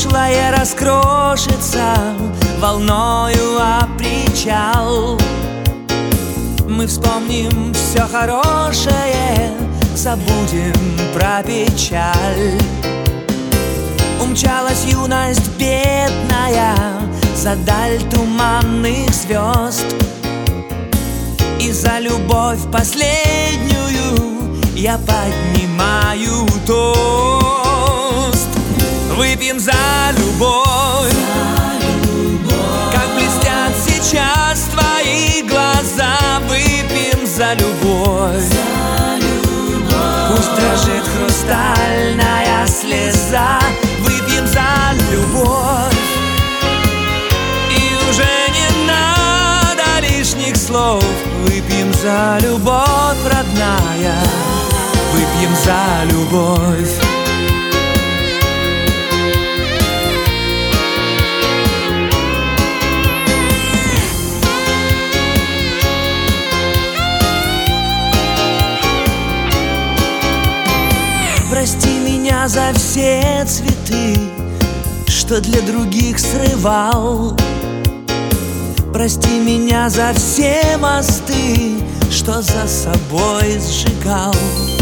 прошлое раскрошится волною о причал. Мы вспомним все хорошее, забудем про печаль. Умчалась юность бедная за даль туманных звезд, и за любовь последнюю я поднимаю тост. Выпьем за любовь, как блестят сейчас твои глаза. Выпьем за любовь, пусть дрожит хрустальная слеза. Выпьем за любовь, и уже не надо лишних слов. Выпьем за любовь, родная, выпьем за любовь. Прости меня за все цветы, что для других срывал. Прости меня за все мосты, что за собой сжигал.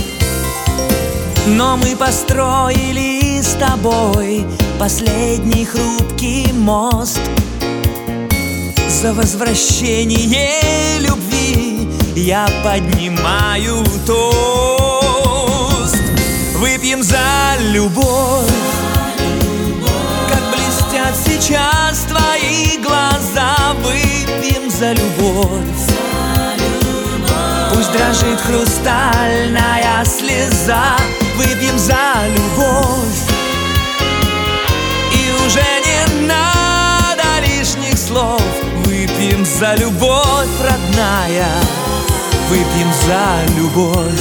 Но мы построили с тобой последний хрупкий мост. За возвращение любви я поднимаю тост. Выпьем за любовь, как блестят сейчас твои глаза. Выпьем за любовь, пусть дрожит хрустальная слеза. Выпьем за любовь, и уже не надо лишних слов. Выпьем за любовь, родная, выпьем за любовь.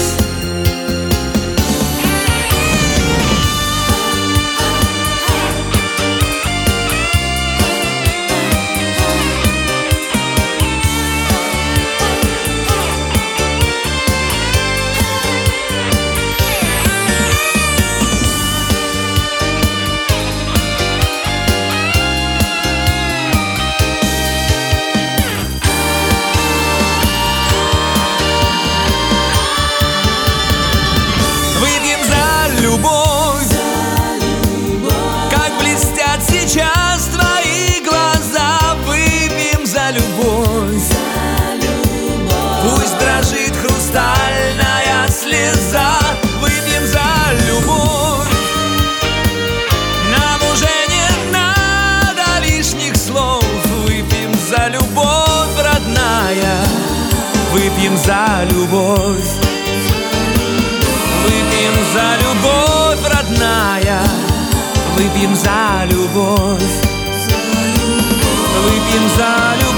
Сейчас твои глаза. Выпьем за любовь, пусть дрожит хрустальная слеза. Выпьем за любовь, нам уже не надо лишних слов. Выпьем за любовь, родная, выпьем за любовь. Выпьем за любовь, родная, выпьем за любовь. Выпьем за любовь.